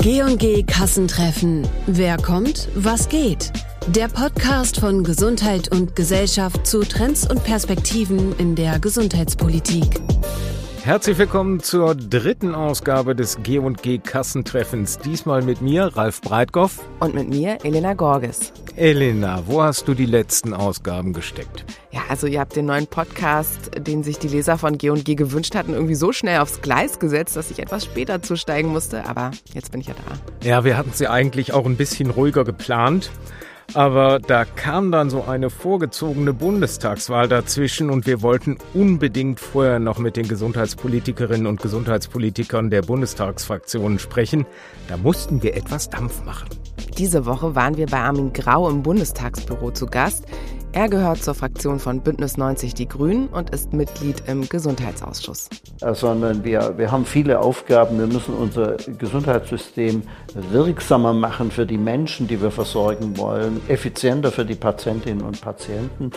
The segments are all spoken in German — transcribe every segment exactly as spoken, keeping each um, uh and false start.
G und G Kassentreffen. Wer kommt, was geht? Der Podcast von Gesundheit und Gesellschaft zu Trends und Perspektiven in der Gesundheitspolitik. Herzlich willkommen zur dritten Ausgabe des G und G Kassentreffens. Diesmal mit mir, Ralf Breitgoff. Und mit mir, Elena Gorges. Elena, wo hast du die letzten Ausgaben gesteckt? Ja, also ihr habt den neuen Podcast, den sich die Leser von G und G gewünscht hatten, irgendwie so schnell aufs Gleis gesetzt, dass ich etwas später zusteigen musste. Aber jetzt bin ich ja da. Ja, wir hatten sie eigentlich auch ein bisschen ruhiger geplant. Aber da kam dann so eine vorgezogene Bundestagswahl dazwischen und wir wollten unbedingt vorher noch mit den Gesundheitspolitikerinnen und Gesundheitspolitikern der Bundestagsfraktionen sprechen. Da mussten wir etwas Dampf machen. Diese Woche waren wir bei Armin Grau im Bundestagsbüro zu Gast. Er gehört zur Fraktion von Bündnis neunzig Die Grünen und ist Mitglied im Gesundheitsausschuss. Sondern wir, wir haben viele Aufgaben. Wir müssen unser Gesundheitssystem wirksamer machen für die Menschen, die wir versorgen wollen, effizienter für die Patientinnen und Patienten.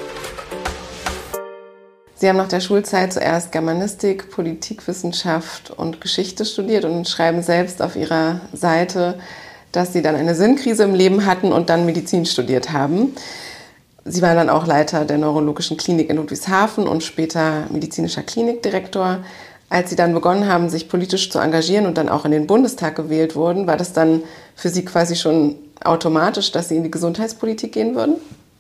Sie haben nach der Schulzeit zuerst Germanistik, Politikwissenschaft und Geschichte studiert und schreiben selbst auf Ihrer Seite, dass Sie dann eine Sinnkrise im Leben hatten und dann Medizin studiert haben. Sie waren dann auch Leiter der Neurologischen Klinik in Ludwigshafen und später medizinischer Klinikdirektor. Als Sie dann begonnen haben, sich politisch zu engagieren und dann auch in den Bundestag gewählt wurden, war das dann für Sie quasi schon automatisch, dass Sie in die Gesundheitspolitik gehen würden?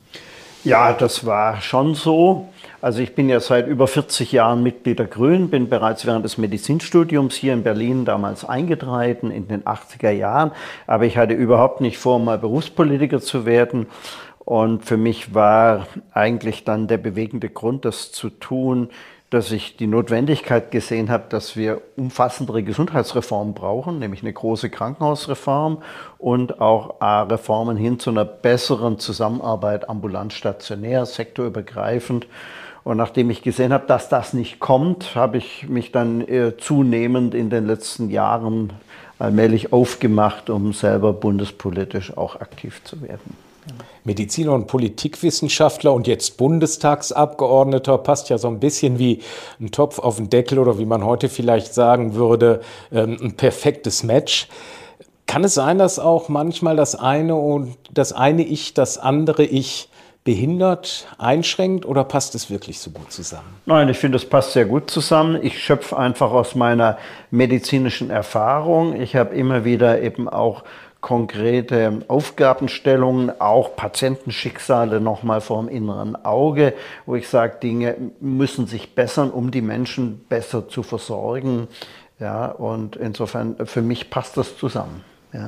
Ja, das war schon so. Also ich bin ja seit über vierzig Jahren Mitglied der Grünen, bin bereits während des Medizinstudiums hier in Berlin damals eingetreten, in den achtziger Jahren. Aber ich hatte überhaupt nicht vor, mal Berufspolitiker zu werden. Und für mich war eigentlich dann der bewegende Grund, das zu tun, dass ich die Notwendigkeit gesehen habe, dass wir umfassendere Gesundheitsreformen brauchen, nämlich eine große Krankenhausreform und auch Reformen hin zu einer besseren Zusammenarbeit ambulant stationär, sektorübergreifend. Und nachdem ich gesehen habe, dass das nicht kommt, habe ich mich dann äh, zunehmend in den letzten Jahren allmählich aufgemacht, um selber bundespolitisch auch aktiv zu werden. Mediziner und Politikwissenschaftler und jetzt Bundestagsabgeordneter passt ja so ein bisschen wie ein Topf auf den Deckel oder wie man heute vielleicht sagen würde, ein perfektes Match. Kann es sein, dass auch manchmal das eine und das eine Ich, das andere Ich behindert, einschränkt oder passt es wirklich so gut zusammen? Nein, ich finde, es passt sehr gut zusammen. Ich schöpfe einfach aus meiner medizinischen Erfahrung. Ich habe immer wieder eben auch konkrete Aufgabenstellungen, auch Patientenschicksale nochmal vor dem inneren Auge, wo ich sage, Dinge müssen sich bessern, um die Menschen besser zu versorgen. Ja, und insofern, für mich passt das zusammen. Ja.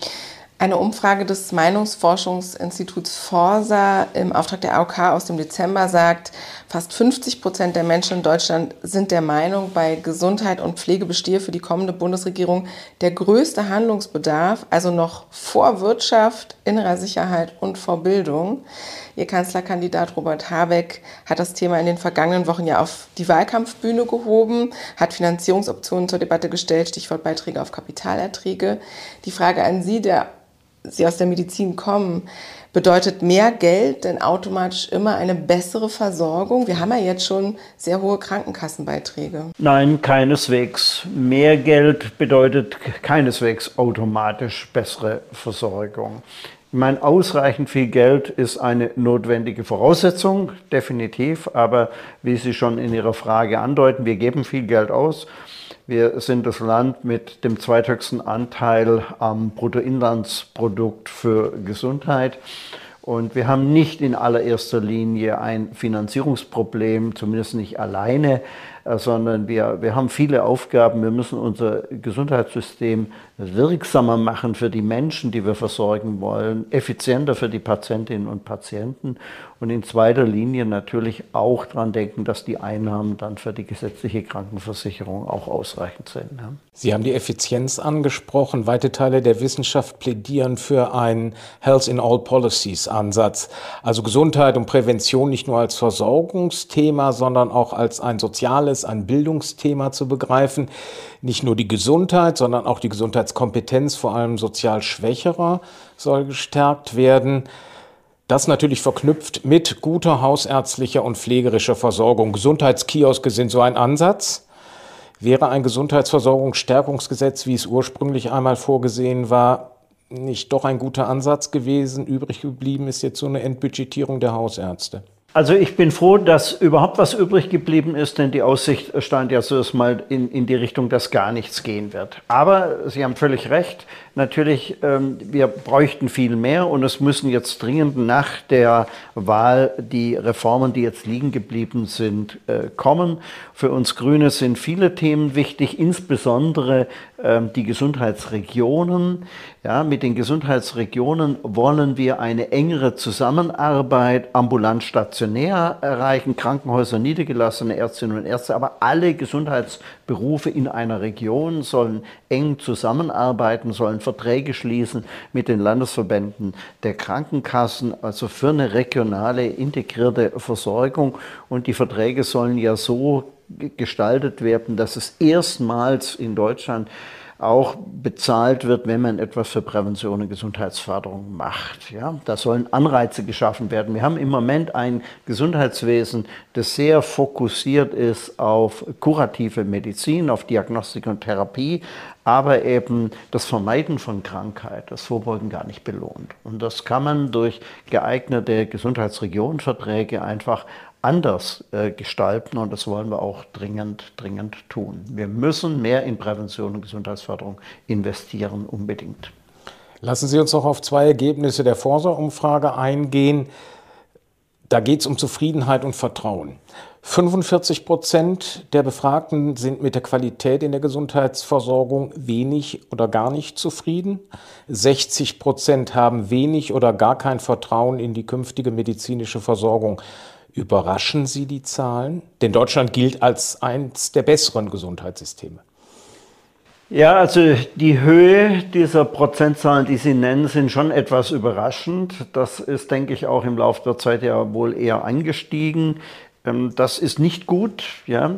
Eine Umfrage des Meinungsforschungsinstituts Forsa im Auftrag der A O K aus dem Dezember sagt, fast fünfzig Prozent der Menschen in Deutschland sind der Meinung, bei Gesundheit und Pflege bestehe für die kommende Bundesregierung der größte Handlungsbedarf, also noch vor Wirtschaft, innerer Sicherheit und vor Bildung. Ihr Kanzlerkandidat Robert Habeck hat das Thema in den vergangenen Wochen ja auf die Wahlkampfbühne gehoben, hat Finanzierungsoptionen zur Debatte gestellt, Stichwort Beiträge auf Kapitalerträge. Die Frage an Sie, der Sie aus der Medizin kommen, bedeutet mehr Geld denn automatisch immer eine bessere Versorgung? Wir haben ja jetzt schon sehr hohe Krankenkassenbeiträge. Nein, keineswegs. Mehr Geld bedeutet keineswegs automatisch bessere Versorgung. Ich meine, ausreichend viel Geld ist eine notwendige Voraussetzung, definitiv. Aber wie Sie schon in Ihrer Frage andeuten, wir geben viel Geld aus. Wir sind das Land mit dem zweithöchsten Anteil am Bruttoinlandsprodukt für Gesundheit. Und wir haben nicht in allererster Linie ein Finanzierungsproblem, zumindest nicht alleine, sondern wir, wir haben viele Aufgaben. Wir müssen unser Gesundheitssystem wirksamer machen für die Menschen, die wir versorgen wollen, effizienter für die Patientinnen und Patienten und in zweiter Linie natürlich auch daran denken, dass die Einnahmen dann für die gesetzliche Krankenversicherung auch ausreichend sind. Ja. Sie haben die Effizienz angesprochen. Weite Teile der Wissenschaft plädieren für einen Health in All Policies Ansatz. Also Gesundheit und Prävention nicht nur als Versorgungsthema, sondern auch als ein soziales, ein Bildungsthema zu begreifen. Nicht nur die Gesundheit, sondern auch die Gesundheitskompetenz, vor allem sozial Schwächerer, soll gestärkt werden. Das natürlich verknüpft mit guter hausärztlicher und pflegerischer Versorgung. Gesundheitskioske sind so ein Ansatz. Wäre ein Gesundheitsversorgungsstärkungsgesetz, wie es ursprünglich einmal vorgesehen war, nicht doch ein guter Ansatz gewesen? Übrig geblieben ist jetzt so eine Entbudgetierung der Hausärzte. Also ich bin froh, dass überhaupt was übrig geblieben ist, denn die Aussicht stand ja so mal in, in die Richtung, dass gar nichts gehen wird. Aber Sie haben völlig recht, natürlich, ähm, wir bräuchten viel mehr und es müssen jetzt dringend nach der Wahl die Reformen, die jetzt liegen geblieben sind, äh, kommen. Für uns Grüne sind viele Themen wichtig, insbesondere ähm, die Gesundheitsregionen. Ja, mit den Gesundheitsregionen wollen wir eine engere Zusammenarbeit ambulant stationär erreichen, Krankenhäuser, niedergelassene Ärztinnen und Ärzte, aber alle Gesundheitsberufe in einer Region sollen eng zusammenarbeiten, sollen Verträge schließen mit den Landesverbänden der Krankenkassen, also für eine regionale integrierte Versorgung. Und die Verträge sollen ja so gestaltet werden, dass es erstmals in Deutschland auch bezahlt wird, wenn man etwas für Prävention und Gesundheitsförderung macht. Ja, da sollen Anreize geschaffen werden. Wir haben im Moment ein Gesundheitswesen, das sehr fokussiert ist auf kurative Medizin, auf Diagnostik und Therapie, aber eben das Vermeiden von Krankheit, das Vorbeugen gar nicht belohnt. Und das kann man durch geeignete Gesundheitsregionenverträge einfach anders äh, gestalten und das wollen wir auch dringend, dringend tun. Wir müssen mehr in Prävention und Gesundheitsförderung investieren, unbedingt. Lassen Sie uns noch auf zwei Ergebnisse der Forsa-Umfrage eingehen. Da geht es um Zufriedenheit und Vertrauen. fünfundvierzig Prozent der Befragten sind mit der Qualität in der Gesundheitsversorgung wenig oder gar nicht zufrieden. sechzig Prozent haben wenig oder gar kein Vertrauen in die künftige medizinische Versorgung. Überraschen Sie die Zahlen? Denn Deutschland gilt als eines der besseren Gesundheitssysteme. Ja, also die Höhe dieser Prozentzahlen, die Sie nennen, sind schon etwas überraschend. Das ist, denke ich, auch im Laufe der Zeit ja wohl eher angestiegen. Das ist nicht gut. Ja.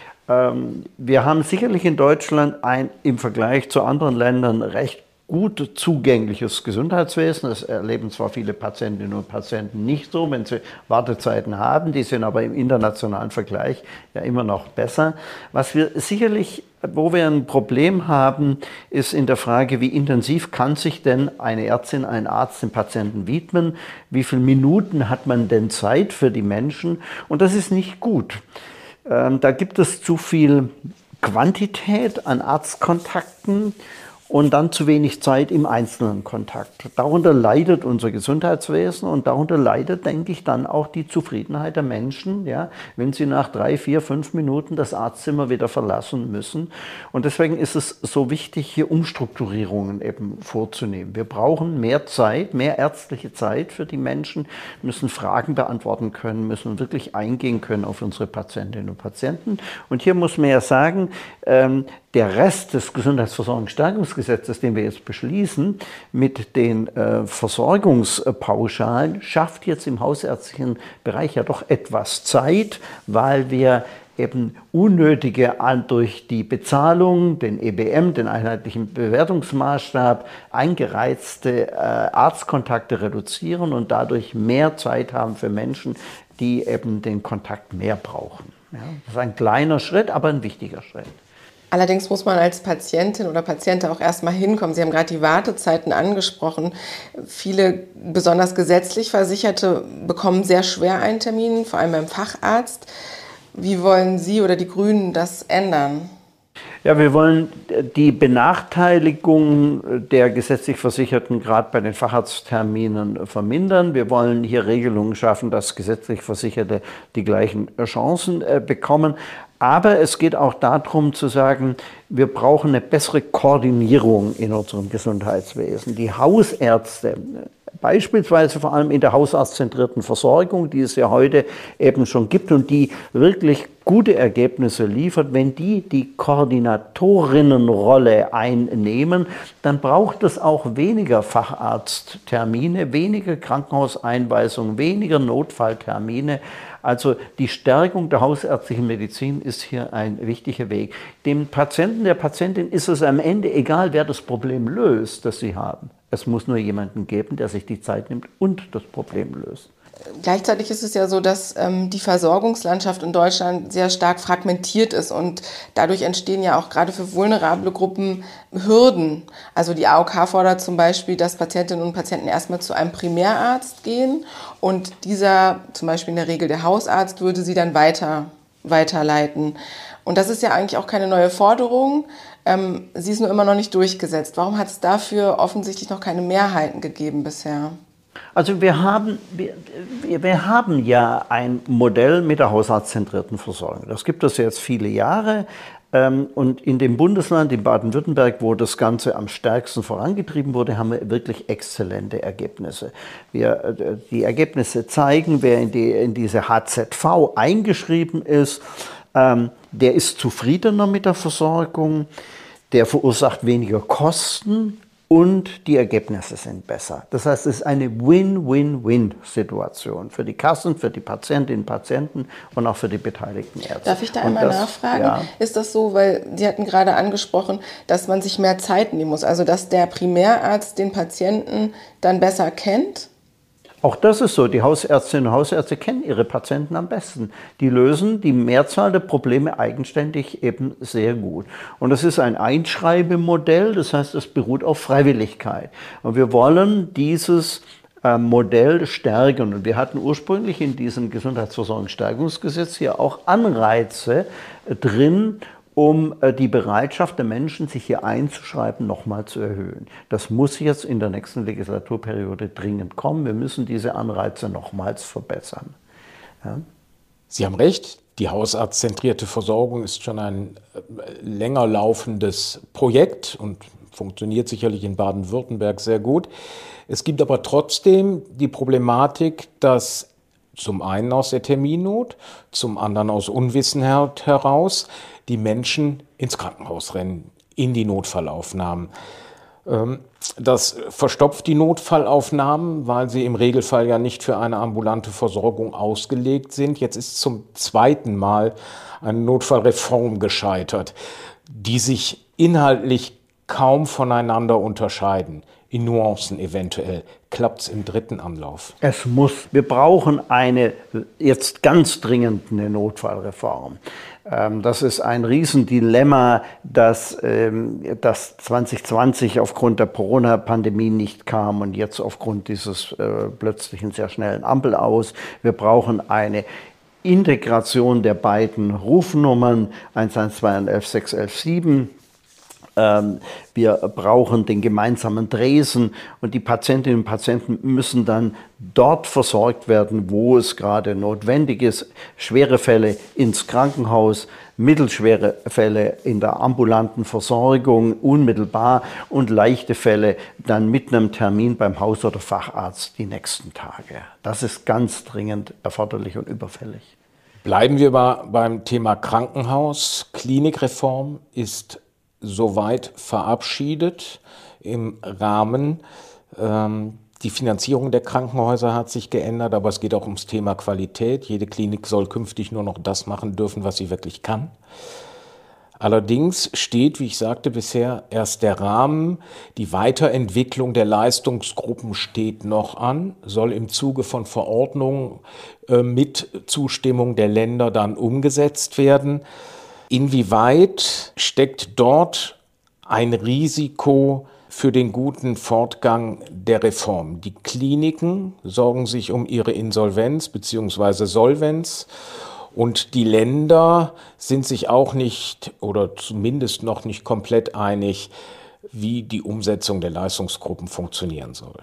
Wir haben sicherlich in Deutschland ein im Vergleich zu anderen Ländern recht gut zugängliches Gesundheitswesen. Das erleben zwar viele Patientinnen und Patienten nicht so, wenn sie Wartezeiten haben, die sind aber im internationalen Vergleich ja immer noch besser. Was wir sicherlich, wo wir ein Problem haben, ist in der Frage, wie intensiv kann sich denn eine Ärztin, ein Arzt dem Patienten widmen? Wie viele Minuten hat man denn Zeit für die Menschen? Und das ist nicht gut. Ähm, da gibt es zu viel Quantität an Arztkontakten und dann zu wenig Zeit im einzelnen Kontakt. Darunter leidet unser Gesundheitswesen und darunter leidet, denke ich, dann auch die Zufriedenheit der Menschen, ja, wenn sie nach drei, vier, fünf Minuten das Arztzimmer wieder verlassen müssen. Und deswegen ist es so wichtig, hier Umstrukturierungen eben vorzunehmen. Wir brauchen mehr Zeit, mehr ärztliche Zeit für die Menschen, müssen Fragen beantworten können, müssen wirklich eingehen können auf unsere Patientinnen und Patienten. Und hier muss man ja sagen, ähm, der Rest des Gesundheitsversorgungsstärkungsgesetzes, den wir jetzt beschließen, mit den äh, Versorgungspauschalen, schafft jetzt im hausärztlichen Bereich ja doch etwas Zeit, weil wir eben unnötige durch die Bezahlung, den E B M, den einheitlichen Bewertungsmaßstab, eingereizte äh, Arztkontakte reduzieren und dadurch mehr Zeit haben für Menschen, die eben den Kontakt mehr brauchen. Ja, das ist ein kleiner Schritt, aber ein wichtiger Schritt. Allerdings muss man als Patientin oder Patient auch erstmal hinkommen. Sie haben gerade die Wartezeiten angesprochen. Viele, besonders gesetzlich Versicherte, bekommen sehr schwer einen Termin, vor allem beim Facharzt. Wie wollen Sie oder die Grünen das ändern? Ja, wir wollen die Benachteiligung der gesetzlich Versicherten gerade bei den Facharztterminen vermindern. Wir wollen hier Regelungen schaffen, dass gesetzlich Versicherte die gleichen Chancen bekommen. Aber es geht auch darum zu sagen, wir brauchen eine bessere Koordinierung in unserem Gesundheitswesen. Die Hausärzte, beispielsweise vor allem in der hausarztzentrierten Versorgung, die es ja heute eben schon gibt und die wirklich gute Ergebnisse liefert, wenn die die Koordinatorinnenrolle einnehmen, dann braucht es auch weniger Facharzttermine, weniger Krankenhauseinweisungen, weniger Notfalltermine. Also die Stärkung der hausärztlichen Medizin ist hier ein wichtiger Weg. Dem Patienten, der Patientin ist es am Ende egal, wer das Problem löst, das sie haben. Es muss nur jemanden geben, der sich die Zeit nimmt und das Problem löst. Gleichzeitig ist es ja so, dass ähm, die Versorgungslandschaft in Deutschland sehr stark fragmentiert ist und dadurch entstehen ja auch gerade für vulnerable Gruppen Hürden. Also die A O K fordert zum Beispiel, dass Patientinnen und Patienten erstmal zu einem Primärarzt gehen und dieser, zum Beispiel in der Regel der Hausarzt, würde sie dann weiter, weiterleiten. Und das ist ja eigentlich auch keine neue Forderung. Ähm, sie ist nur immer noch nicht durchgesetzt. Warum hat es dafür offensichtlich noch keine Mehrheiten gegeben bisher? Also wir haben, wir, wir haben ja ein Modell mit der hausarztzentrierten Versorgung. Das gibt es jetzt viele Jahre. Und in dem Bundesland, in Baden-Württemberg, wo das Ganze am stärksten vorangetrieben wurde, haben wir wirklich exzellente Ergebnisse. Wir, die Ergebnisse zeigen, wer in, die, in diese H Z V eingeschrieben ist, ähm, der ist zufriedener mit der Versorgung, der verursacht weniger Kosten und die Ergebnisse sind besser. Das heißt, es ist eine Win-Win-Win-Situation für die Kassen, für die Patientinnen und Patienten und auch für die beteiligten Ärzte. Darf ich da einmal das, nachfragen? Ja. Ist das so, weil Sie hatten gerade angesprochen, dass man sich mehr Zeit nehmen muss, also dass der Primärarzt den Patienten dann besser kennt? Auch das ist so. Die Hausärztinnen und Hausärzte kennen ihre Patienten am besten. Die lösen die Mehrzahl der Probleme eigenständig eben sehr gut. Und das ist ein Einschreibemodell, das heißt, es beruht auf Freiwilligkeit. Und wir wollen dieses äh, Modell stärken. Und wir hatten ursprünglich in diesem Gesundheitsversorgungsstärkungsgesetz hier auch Anreize äh, drin, um äh, die Bereitschaft der Menschen, sich hier einzuschreiben, nochmal zu erhöhen. Das muss jetzt in der nächsten Legislaturperiode dringend kommen. Wir müssen diese Anreize nochmals verbessern. Ja? Sie haben recht, die hausarztzentrierte Versorgung ist schon ein äh, länger laufendes Projekt und funktioniert sicherlich in Baden-Württemberg sehr gut. Es gibt aber trotzdem die Problematik, dass zum einen aus der Terminnot, zum anderen aus Unwissenheit heraus die Menschen ins Krankenhaus rennen, in die Notfallaufnahmen. Das verstopft die Notfallaufnahmen, weil sie im Regelfall ja nicht für eine ambulante Versorgung ausgelegt sind. Jetzt ist zum zweiten Mal eine Notfallreform gescheitert, die sich inhaltlich kaum voneinander unterscheiden. In Nuancen eventuell. Klappt es im dritten Anlauf? Es muss. Wir brauchen eine jetzt ganz dringend eine Notfallreform. Das ist ein Riesendilemma, dass das zwanzig zwanzig aufgrund der Corona-Pandemie nicht kam und jetzt aufgrund dieses plötzlichen sehr schnellen Ampelaus. Wir brauchen eine Integration der beiden Rufnummern eins eins zwei und elf sechs elf sieben. Wir brauchen den gemeinsamen Dresen und die Patientinnen und Patienten müssen dann dort versorgt werden, wo es gerade notwendig ist. Schwere Fälle ins Krankenhaus, mittelschwere Fälle in der ambulanten Versorgung unmittelbar und leichte Fälle dann mit einem Termin beim Haus- oder Facharzt die nächsten Tage. Das ist ganz dringend erforderlich und überfällig. Bleiben wir mal beim Thema Krankenhaus. Klinikreform ist soweit verabschiedet im Rahmen. Ähm, die Finanzierung der Krankenhäuser hat sich geändert, aber es geht auch ums Thema Qualität. Jede Klinik soll künftig nur noch das machen dürfen, was sie wirklich kann. Allerdings steht, wie ich sagte, bisher erst der Rahmen. Die Weiterentwicklung der Leistungsgruppen steht noch an, soll im Zuge von Verordnungen äh, mit Zustimmung der Länder dann umgesetzt werden. Inwieweit steckt dort ein Risiko für den guten Fortgang der Reform? Die Kliniken sorgen sich um ihre Insolvenz bzw. Solvenz und die Länder sind sich auch nicht oder zumindest noch nicht komplett einig, wie die Umsetzung der Leistungsgruppen funktionieren soll.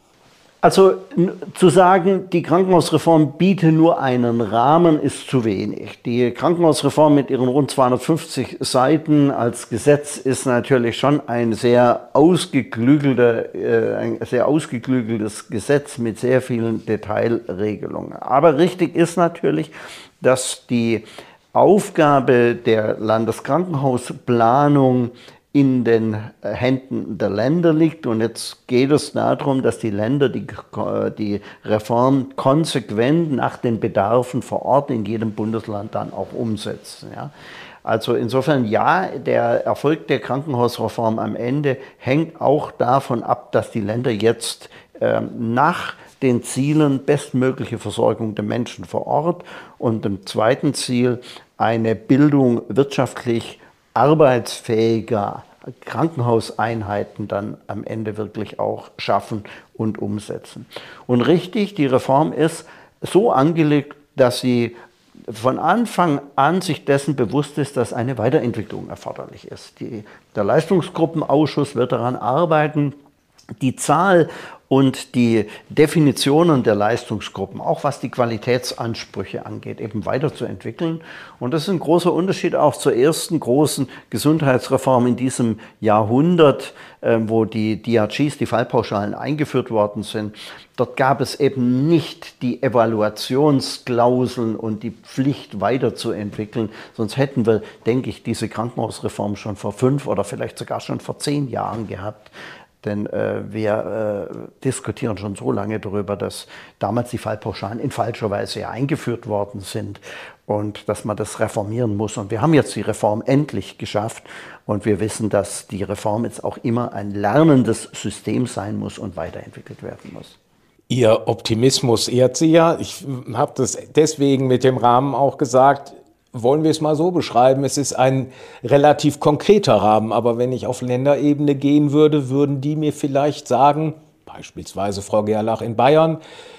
Also zu sagen, die Krankenhausreform biete nur einen Rahmen, ist zu wenig. Die Krankenhausreform mit ihren rund zweihundertfünfzig Seiten als Gesetz ist natürlich schon ein sehr ausgeklügelter, äh, ein sehr ausgeklügeltes Gesetz mit sehr vielen Detailregelungen. Aber richtig ist natürlich, dass die Aufgabe der Landeskrankenhausplanung in den Händen der Länder liegt. Und jetzt geht es darum, dass die Länder die, die Reform konsequent nach den Bedarfen vor Ort in jedem Bundesland dann auch umsetzen. Ja. Also insofern ja, der Erfolg der Krankenhausreform am Ende hängt auch davon ab, dass die Länder jetzt äh, nach den Zielen bestmögliche Versorgung der Menschen vor Ort und dem zweiten Ziel eine Bildung wirtschaftlich arbeitsfähiger Krankenhauseinheiten dann am Ende wirklich auch schaffen und umsetzen. Und richtig, die Reform ist so angelegt, dass sie von Anfang an sich dessen bewusst ist, dass eine Weiterentwicklung erforderlich ist. Die, der Leistungsgruppenausschuss wird daran arbeiten, die Zahl und die Definitionen der Leistungsgruppen, auch was die Qualitätsansprüche angeht, eben weiterzuentwickeln. Und das ist ein großer Unterschied auch zur ersten großen Gesundheitsreform in diesem Jahrhundert, wo die D R Gs, die Fallpauschalen, eingeführt worden sind. Dort gab es eben nicht die Evaluationsklauseln und die Pflicht weiterzuentwickeln. Sonst hätten wir, denke ich, diese Krankenhausreform schon vor fünf oder vielleicht sogar schon vor zehn Jahren gehabt. Denn äh, wir äh, diskutieren schon so lange darüber, dass damals die Fallpauschalen in falscher Weise eingeführt worden sind und dass man das reformieren muss. Und wir haben jetzt die Reform endlich geschafft und wir wissen, dass die Reform jetzt auch immer ein lernendes System sein muss und weiterentwickelt werden muss. Ihr Optimismus ehrt Sie ja. Ich habe das deswegen mit dem Rahmen auch gesagt. Wollen wir es mal so beschreiben, es ist ein relativ konkreter Rahmen, aber wenn ich auf Länderebene gehen würde, würden die mir vielleicht sagen, beispielsweise Frau Gerlach in Bayern,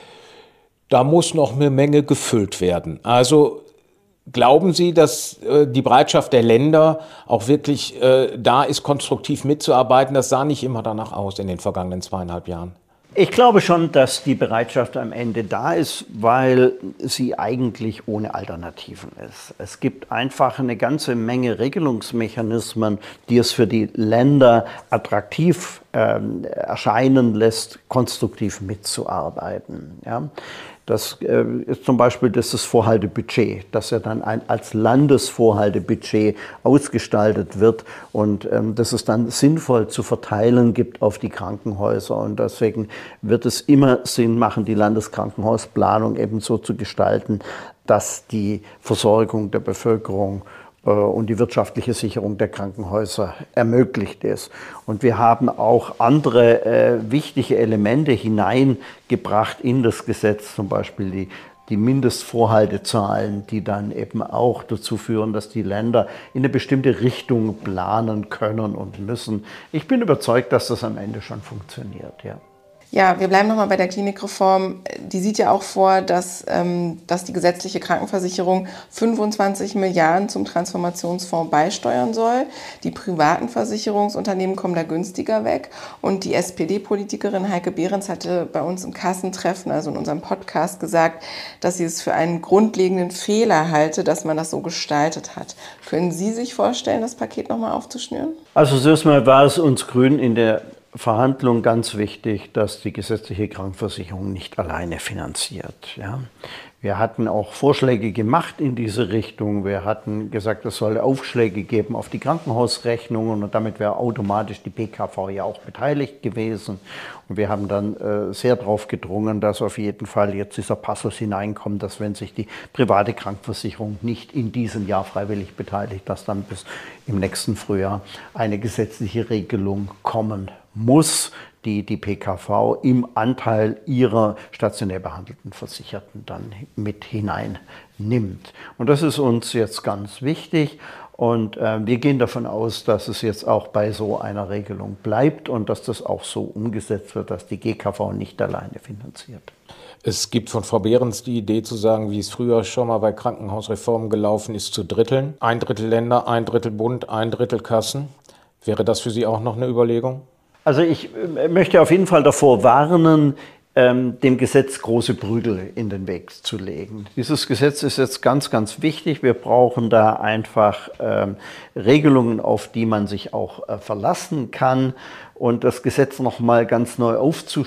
da muss noch eine Menge gefüllt werden. Also glauben Sie, dass äh, die Bereitschaft der Länder auch wirklich äh, da ist, konstruktiv mitzuarbeiten? Das sah nicht immer danach aus in den vergangenen zweieinhalb Jahren. Ich glaube schon, dass die Bereitschaft am Ende da ist, weil sie eigentlich ohne Alternativen ist. Es gibt einfach eine ganze Menge Regelungsmechanismen, die es für die Länder attraktiv äh, erscheinen lässt, konstruktiv mitzuarbeiten. Ja? Das äh, ist zum Beispiel das, das Vorhaltebudget, das ja dann ein, als Landesvorhaltebudget ausgestaltet wird und ähm, das es dann sinnvoll zu verteilen gibt auf die Krankenhäuser. Und deswegen wird es immer Sinn machen, die Landeskrankenhausplanung eben so zu gestalten, dass die Versorgung der Bevölkerung und die wirtschaftliche Sicherung der Krankenhäuser ermöglicht ist. Und wir haben auch andere äh, wichtige Elemente hineingebracht in das Gesetz, zum Beispiel die, die Mindestvorhaltezahlen, die dann eben auch dazu führen, dass die Länder in eine bestimmte Richtung planen können und müssen. Ich bin überzeugt, dass das am Ende schon funktioniert, ja. Ja, wir bleiben nochmal bei der Klinikreform. Die sieht ja auch vor, dass, ähm, dass die gesetzliche Krankenversicherung fünfundzwanzig Milliarden zum Transformationsfonds beisteuern soll. Die privaten Versicherungsunternehmen kommen da günstiger weg. Und die S P D-Politikerin Heike Behrens hatte bei uns im Kassentreffen, also in unserem Podcast, gesagt, dass sie es für einen grundlegenden Fehler halte, dass man das so gestaltet hat. Können Sie sich vorstellen, das Paket nochmal aufzuschnüren? Also zuerst mal war es uns Grünen in der Verhandlung ganz wichtig, dass die gesetzliche Krankenversicherung nicht alleine finanziert. Ja. Wir hatten auch Vorschläge gemacht in diese Richtung. Wir hatten gesagt, es soll Aufschläge geben auf die Krankenhausrechnungen und damit wäre automatisch die P K V ja auch beteiligt gewesen. Und wir haben dann äh, sehr darauf gedrungen, dass auf jeden Fall jetzt dieser Passus hineinkommt, dass wenn sich die private Krankenversicherung nicht in diesem Jahr freiwillig beteiligt, dass dann bis im nächsten Frühjahr eine gesetzliche Regelung kommen muss, die die P K V im Anteil ihrer stationär behandelten Versicherten dann mit hineinnimmt. Und das ist uns jetzt ganz wichtig. Und äh, wir gehen davon aus, dass es jetzt auch bei so einer Regelung bleibt und dass das auch so umgesetzt wird, dass die G K V nicht alleine finanziert. Es gibt von Frau Behrens die Idee zu sagen, wie es früher schon mal bei Krankenhausreformen gelaufen ist, zu dritteln. Ein Drittel Länder, ein Drittel Bund, ein Drittel Kassen. Wäre das für Sie auch noch eine Überlegung? Also ich möchte auf jeden Fall davor warnen, ähm, dem Gesetz große Prügel in den Weg zu legen. Dieses Gesetz ist jetzt ganz, ganz wichtig. Wir brauchen da einfach ähm, Regelungen, auf die man sich auch äh, verlassen kann. Und das Gesetz nochmal ganz neu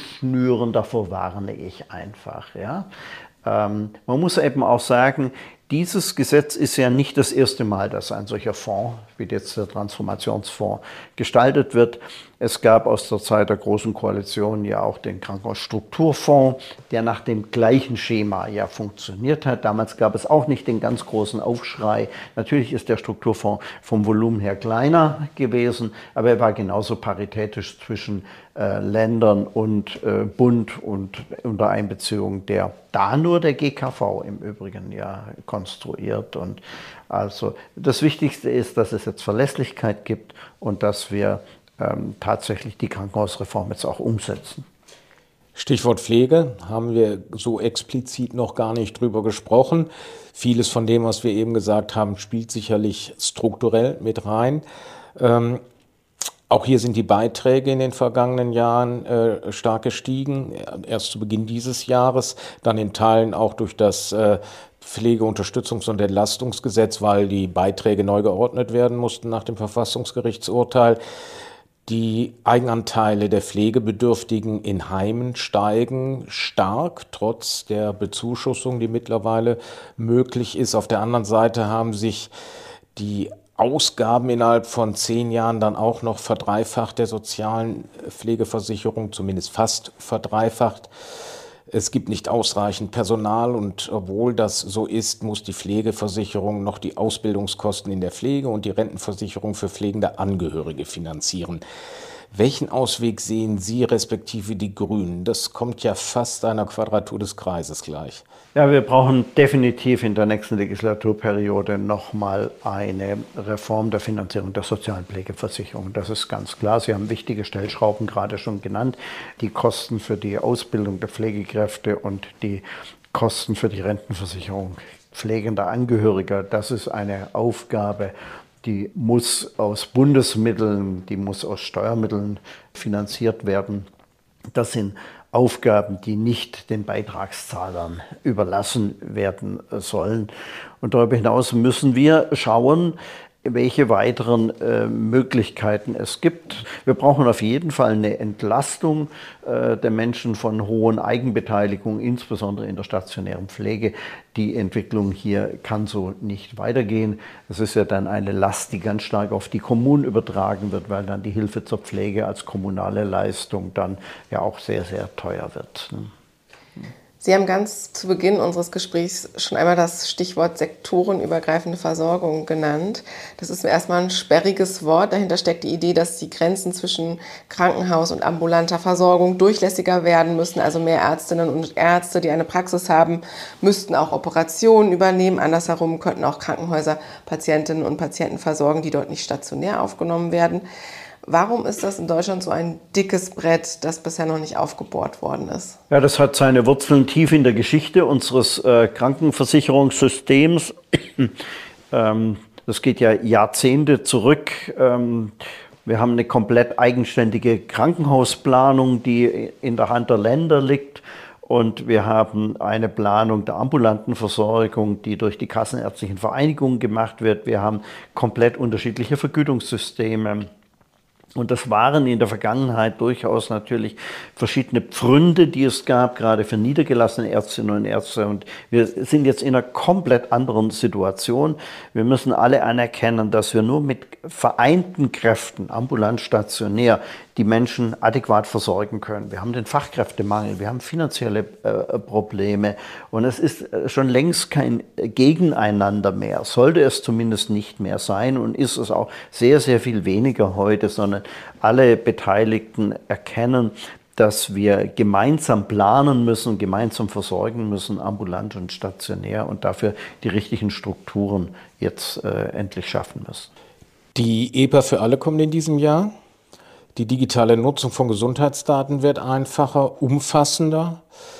aufzuschnüren, davor warne ich einfach. Ja? Ähm, man muss eben auch sagen, dieses Gesetz ist ja nicht das erste Mal, dass ein solcher Fonds, wie jetzt der Transformationsfonds, gestaltet wird. Es gab aus der Zeit der Großen Koalition ja auch den Krankenhausstrukturfonds, der nach dem gleichen Schema ja funktioniert hat. Damals gab es auch nicht den ganz großen Aufschrei. Natürlich ist der Strukturfonds vom Volumen her kleiner gewesen, aber er war genauso paritätisch zwischen äh, Ländern und äh, Bund und unter Einbeziehung der da nur der G K V im Übrigen ja konstruiert. Und also das Wichtigste ist, dass es jetzt Verlässlichkeit gibt und dass wir ähm, tatsächlich die Krankenhausreform jetzt auch umsetzen. Stichwort Pflege, haben wir so explizit noch gar nicht drüber gesprochen. Vieles von dem, was wir eben gesagt haben, spielt sicherlich strukturell mit rein. Ähm, Auch hier sind die Beiträge in den vergangenen Jahren äh, stark gestiegen, erst zu Beginn dieses Jahres, dann in Teilen auch durch das äh, Pflegeunterstützungs- und Entlastungsgesetz, weil die Beiträge neu geordnet werden mussten nach dem Verfassungsgerichtsurteil. Die Eigenanteile der Pflegebedürftigen in Heimen steigen stark, trotz der Bezuschussung, die mittlerweile möglich ist. Auf der anderen Seite haben sich die Ausgaben innerhalb von zehn Jahren dann auch noch verdreifacht der sozialen Pflegeversicherung, zumindest fast verdreifacht. Es gibt nicht ausreichend Personal und obwohl das so ist, muss die Pflegeversicherung noch die Ausbildungskosten in der Pflege und die Rentenversicherung für pflegende Angehörige finanzieren. Welchen Ausweg sehen Sie respektive die Grünen? Das kommt ja fast einer Quadratur des Kreises gleich. Ja, wir brauchen definitiv in der nächsten Legislaturperiode nochmal eine Reform der Finanzierung der sozialen Pflegeversicherung. Das ist ganz klar. Sie haben wichtige Stellschrauben gerade schon genannt. Die Kosten für die Ausbildung der Pflegekräfte und die Kosten für die Rentenversicherung pflegender Angehöriger. Das ist eine Aufgabe, die muss aus Bundesmitteln, die muss aus Steuermitteln finanziert werden. Das sind Aufgaben, die nicht den Beitragszahlern überlassen werden sollen. Und darüber hinaus müssen wir schauen, welche weiteren äh, Möglichkeiten es gibt. Wir brauchen auf jeden Fall eine Entlastung äh, der Menschen von hohen Eigenbeteiligung, insbesondere in der stationären Pflege. Die Entwicklung hier kann so nicht weitergehen. Es ist ja dann eine Last, die ganz stark auf die Kommunen übertragen wird, weil dann die Hilfe zur Pflege als kommunale Leistung dann ja auch sehr, sehr teuer wird. Sie haben ganz zu Beginn unseres Gesprächs schon einmal das Stichwort sektorenübergreifende Versorgung genannt. Das ist erstmal ein sperriges Wort. Dahinter steckt die Idee, dass die Grenzen zwischen Krankenhaus und ambulanter Versorgung durchlässiger werden müssen. Also mehr Ärztinnen und Ärzte, die eine Praxis haben, müssten auch Operationen übernehmen. Andersherum könnten auch Krankenhäuser Patientinnen und Patienten versorgen, die dort nicht stationär aufgenommen werden. Warum ist das in Deutschland so ein dickes Brett, das bisher noch nicht aufgebohrt worden ist? Ja, das hat seine Wurzeln tief in der Geschichte unseres äh, Krankenversicherungssystems. ähm, das geht ja Jahrzehnte zurück. Ähm, wir haben eine komplett eigenständige Krankenhausplanung, die in der Hand der Länder liegt. Und wir haben eine Planung der ambulanten Versorgung, die durch die kassenärztlichen Vereinigungen gemacht wird. Wir haben komplett unterschiedliche Vergütungssysteme. Und das waren in der Vergangenheit durchaus natürlich verschiedene Pfründe, die es gab, gerade für niedergelassene Ärztinnen und Ärzte. Und wir sind jetzt in einer komplett anderen Situation. Wir müssen alle anerkennen, dass wir nur mit vereinten Kräften, ambulant, stationär, die Menschen adäquat versorgen können. Wir haben den Fachkräftemangel, wir haben finanzielle äh, Probleme und es ist schon längst kein Gegeneinander mehr, sollte es zumindest nicht mehr sein und ist es auch sehr, sehr viel weniger heute, sondern alle Beteiligten erkennen, dass wir gemeinsam planen müssen, gemeinsam versorgen müssen, ambulant und stationär und dafür die richtigen Strukturen jetzt äh, endlich schaffen müssen. Die E P A für alle kommt in diesem Jahr. Die digitale Nutzung von Gesundheitsdaten wird einfacher, umfassender,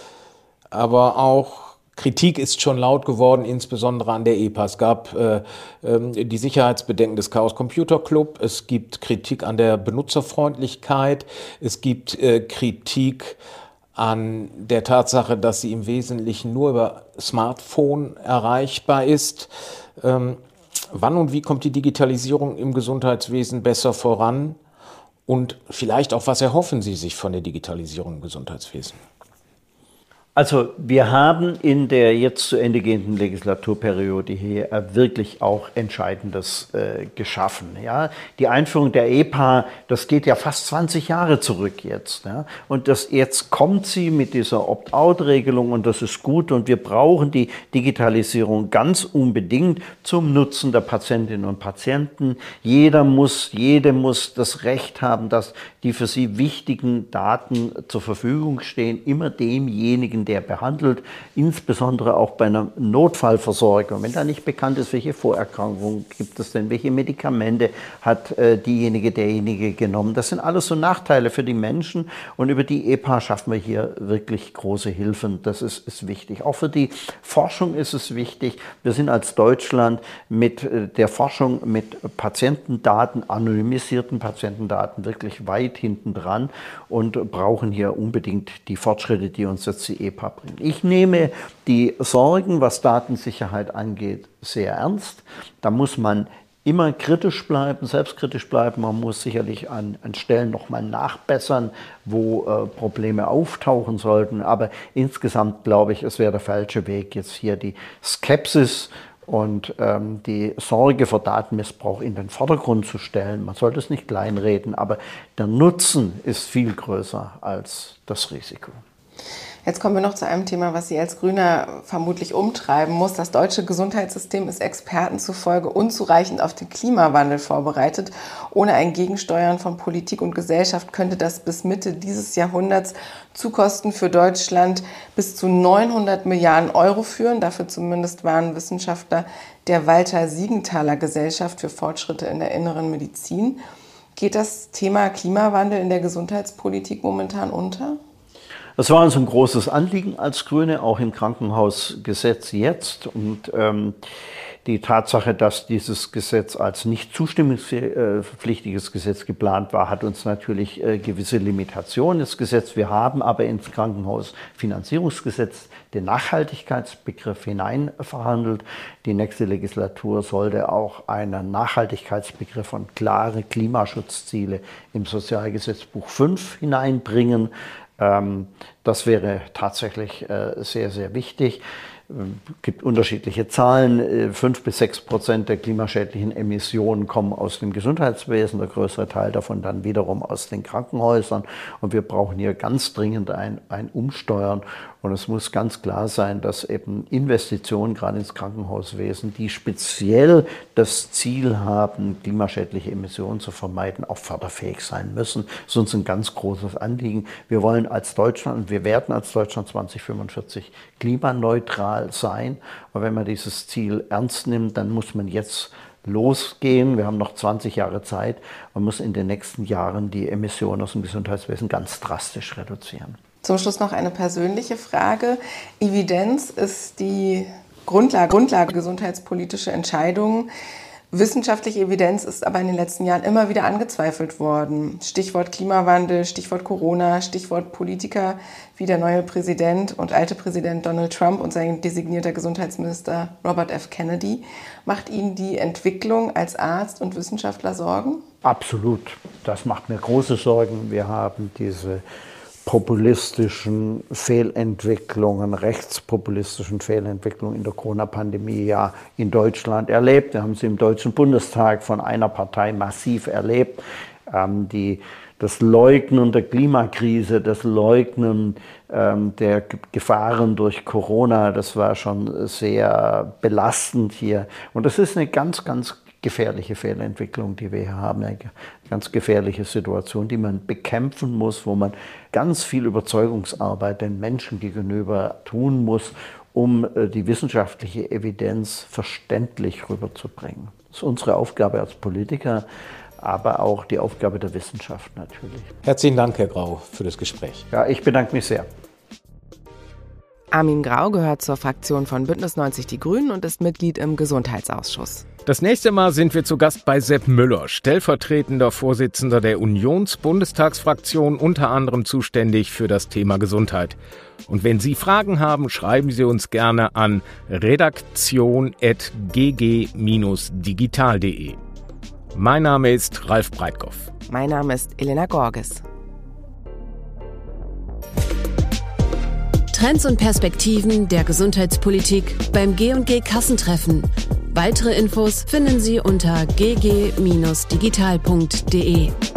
aber auch Kritik ist schon laut geworden, insbesondere an der E P A. Es gab äh, äh, die Sicherheitsbedenken des Chaos Computer Club, es gibt Kritik an der Benutzerfreundlichkeit, es gibt äh, Kritik an der Tatsache, dass sie im Wesentlichen nur über Smartphone erreichbar ist. Ähm, wann und wie kommt die Digitalisierung im Gesundheitswesen besser voran? Und vielleicht auch, was erhoffen Sie sich von der Digitalisierung im Gesundheitswesen? Also wir haben in der jetzt zu Ende gehenden Legislaturperiode hier wirklich auch Entscheidendes äh, geschaffen. Ja? Die Einführung der E P A, das geht ja fast zwanzig Jahre zurück jetzt. Ja? Und das, jetzt kommt sie mit dieser Opt-out-Regelung und das ist gut und wir brauchen die Digitalisierung ganz unbedingt zum Nutzen der Patientinnen und Patienten. Jeder muss, jede muss das Recht haben, dass die für sie wichtigen Daten zur Verfügung stehen, immer demjenigen, der behandelt, insbesondere auch bei einer Notfallversorgung. Wenn da nicht bekannt ist, welche Vorerkrankungen gibt es denn, welche Medikamente hat äh, diejenige, derjenige genommen. Das sind alles so Nachteile für die Menschen und über die E P A schaffen wir hier wirklich große Hilfen. Das ist, ist wichtig. Auch für die Forschung ist es wichtig. Wir sind als Deutschland mit äh, der Forschung mit Patientendaten, anonymisierten Patientendaten wirklich weit hinten dran und brauchen hier unbedingt die Fortschritte, die uns jetzt die E P A bringt. Ich nehme die Sorgen, was Datensicherheit angeht, sehr ernst. Da muss man immer kritisch bleiben, selbstkritisch bleiben. Man muss sicherlich an, an Stellen nochmal nachbessern, wo äh, Probleme auftauchen sollten. Aber insgesamt glaube ich, es wäre der falsche Weg, jetzt hier die Skepsis und ähm, die Sorge vor Datenmissbrauch in den Vordergrund zu stellen. Man sollte es nicht kleinreden, aber der Nutzen ist viel größer als das Risiko. Jetzt kommen wir noch zu einem Thema, was Sie als Grüner vermutlich umtreiben muss. Das deutsche Gesundheitssystem ist Experten zufolge unzureichend auf den Klimawandel vorbereitet. Ohne ein Gegensteuern von Politik und Gesellschaft könnte das bis Mitte dieses Jahrhunderts zu Kosten für Deutschland bis zu neunhundert Milliarden Euro führen. Dafür zumindest waren Wissenschaftler der Walter-Siegenthaler Gesellschaft für Fortschritte in der inneren Medizin. Geht das Thema Klimawandel in der Gesundheitspolitik momentan unter? Das war uns ein großes Anliegen als Grüne, auch im Krankenhausgesetz jetzt. Und ähm, die Tatsache, dass dieses Gesetz als nicht zustimmungspflichtiges Gesetz geplant war, hat uns natürlich äh, gewisse Limitationen. Das Gesetz, wir haben aber ins Krankenhausfinanzierungsgesetz den Nachhaltigkeitsbegriff hinein verhandelt. Die nächste Legislatur sollte auch einen Nachhaltigkeitsbegriff und klare Klimaschutzziele im Sozialgesetzbuch fünf hineinbringen. Das wäre tatsächlich sehr, sehr wichtig. Es gibt unterschiedliche Zahlen. Fünf bis sechs Prozent der klimaschädlichen Emissionen kommen aus dem Gesundheitswesen, der größere Teil davon dann wiederum aus den Krankenhäusern. Und wir brauchen hier ganz dringend ein, ein Umsteuern. Und es muss ganz klar sein, dass eben Investitionen gerade ins Krankenhauswesen, die speziell das Ziel haben, klimaschädliche Emissionen zu vermeiden, auch förderfähig sein müssen. Das ist uns ein ganz großes Anliegen. Wir wollen als Deutschland, und wir werden als Deutschland zwanzig fünfundvierzig klimaneutral sein. Und wenn man dieses Ziel ernst nimmt, dann muss man jetzt losgehen. Wir haben noch zwanzig Jahre Zeit. Man muss in den nächsten Jahren die Emissionen aus dem Gesundheitswesen ganz drastisch reduzieren. Zum Schluss noch eine persönliche Frage. Evidenz ist die Grundlage, Grundlage gesundheitspolitischer Entscheidungen. Wissenschaftliche Evidenz ist aber in den letzten Jahren immer wieder angezweifelt worden. Stichwort Klimawandel, Stichwort Corona, Stichwort Politiker wie der neue Präsident und alte Präsident Donald Trump und sein designierter Gesundheitsminister Robert F. Kennedy. Macht Ihnen die Entwicklung als Arzt und Wissenschaftler Sorgen? Absolut. Das macht mir große Sorgen. Wir haben diese populistischen Fehlentwicklungen, rechtspopulistischen Fehlentwicklungen in der Corona-Pandemie ja in Deutschland erlebt. Wir haben sie im Deutschen Bundestag von einer Partei massiv erlebt. Ähm, die, das Leugnen der Klimakrise, das Leugnen ähm, der Gefahren durch Corona, das war schon sehr belastend hier. Und das ist eine ganz, ganz gefährliche Fehlentwicklung, die wir hier haben, eine ganz gefährliche Situation, die man bekämpfen muss, wo man ganz viel Überzeugungsarbeit den Menschen gegenüber tun muss, um die wissenschaftliche Evidenz verständlich rüberzubringen. Das ist unsere Aufgabe als Politiker, aber auch die Aufgabe der Wissenschaft natürlich. Herzlichen Dank, Herr Grau, für das Gespräch. Ja, ich bedanke mich sehr. Armin Grau gehört zur Fraktion von Bündnis neunzig Die Grünen und ist Mitglied im Gesundheitsausschuss. Das nächste Mal sind wir zu Gast bei Sepp Müller, stellvertretender Vorsitzender der Unions-Bundestagsfraktion, unter anderem zuständig für das Thema Gesundheit. Und wenn Sie Fragen haben, schreiben Sie uns gerne an redaktion at g g dash digital punkt de. Mein Name ist Ralf Breitkopf. Mein Name ist Elena Gorges. Trends und Perspektiven der Gesundheitspolitik beim G und G Kassentreffen. Weitere Infos finden Sie unter g g Bindestrich digital punkt de.